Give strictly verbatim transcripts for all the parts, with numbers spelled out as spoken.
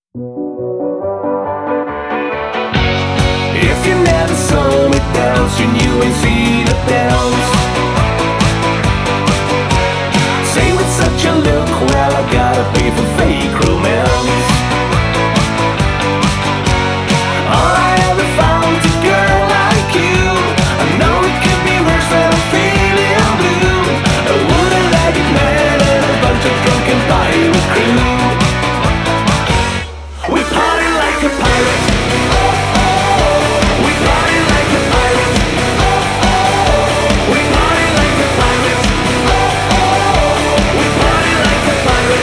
If you never saw me dance, you knew and see the dance. Say with such a look, well I gotta pay for fake romance. All I ever found's a girl like you. I know it could be worse than I'm feeling blue. A wooden-legged man and a bunch of drunken pirate crew. We party like a pirate. We party like a pirate. We party like a pirate. We party like a pirate.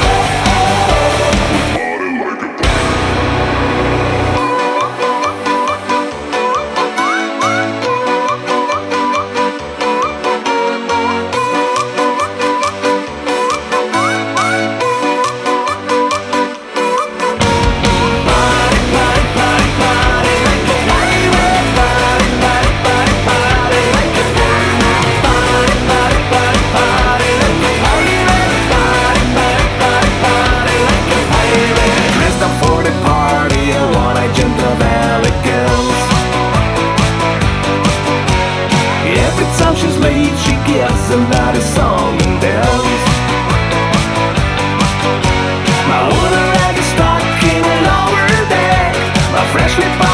Every time she's late, she gets a naughty song and dance. My wooden rag is stuck in a lower deck. My freshly